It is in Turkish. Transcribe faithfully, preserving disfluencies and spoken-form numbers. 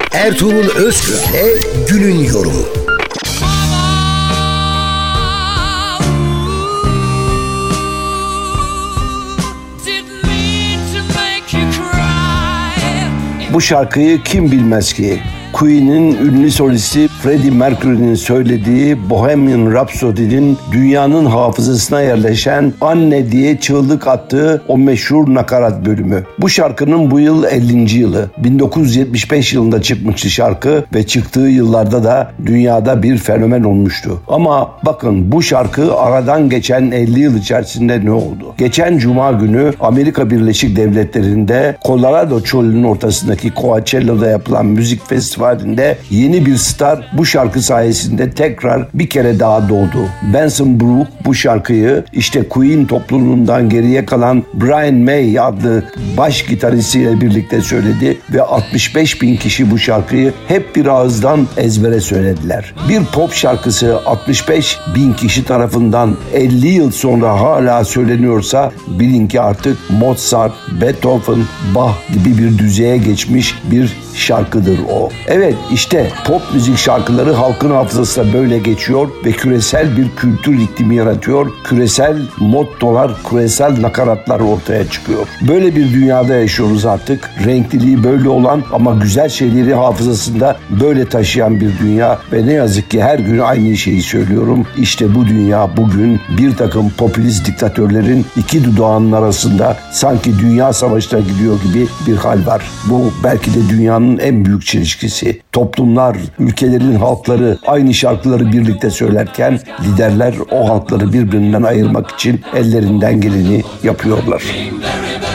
Ertuğrul Özkürk'le günün yorumu. Bu şarkıyı kim bilmez ki? Queen'in ünlü solisti Freddie Mercury'nin söylediği Bohemian Rhapsody'nin dünyanın hafızasına yerleşen Anne diye çığlık attığı o meşhur nakarat bölümü. Bu şarkının bu yıl ellinci yılı. bin dokuz yüz yetmiş beş yılında çıkmıştı şarkı ve çıktığı yıllarda da dünyada bir fenomen olmuştu. Ama bakın bu şarkı aradan geçen elli yıl içerisinde ne oldu? Geçen Cuma günü Amerika Birleşik Devletleri'nde Colorado çölünün ortasındaki Coachella'da yapılan müzik festivali yeni bir star bu şarkı sayesinde tekrar bir kere daha doğdu. Benson Brook bu şarkıyı işte Queen topluluğundan geriye kalan Brian May adlı baş gitaristiyle birlikte söyledi ve altmış beş bin kişi bu şarkıyı hep bir ağızdan ezbere söylediler. Bir pop şarkısı altmış beş bin kişi tarafından elli yıl sonra hala söyleniyorsa bilin ki artık Mozart, Beethoven, Bach gibi bir düzeye geçmiş bir şarkıdır o. Evet, işte pop müzik şarkıları halkın hafızasına böyle geçiyor ve küresel bir kültür iklimi yaratıyor. Küresel mottolar, küresel nakaratlar ortaya çıkıyor. Böyle bir dünyada yaşıyoruz artık. Renkliliği böyle olan ama güzel şeyleri hafızasında böyle taşıyan bir dünya ve ne yazık ki her gün aynı şeyi söylüyorum. İşte bu dünya bugün bir takım popülist diktatörlerin iki dudağının arasında sanki dünya savaşına gidiyor gibi bir hal var. Bu belki de dünyanın en büyük çelişkisi. Toplumlar, ülkelerin halkları aynı şarkıları birlikte söylerken liderler o halkları birbirinden ayırmak için ellerinden geleni yapıyorlar.